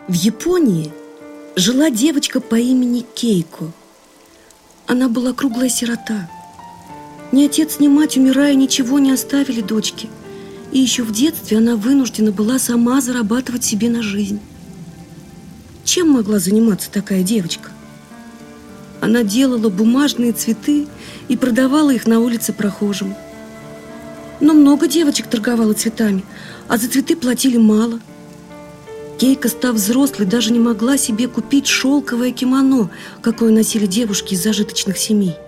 В Японии жила девочка по имени Кейко. Она была круглая сирота. Ни отец, ни мать, умирая, ничего не оставили дочке. И еще в детстве она вынуждена была сама зарабатывать себе на жизнь. Чем могла заниматься такая девочка? Она делала бумажные цветы и продавала их на улице прохожим. Но много девочек торговало цветами, а за цветы платили мало. Кейко, став взрослой, даже не могла себе купить шелковое кимоно, какое носили девушки из зажиточных семей.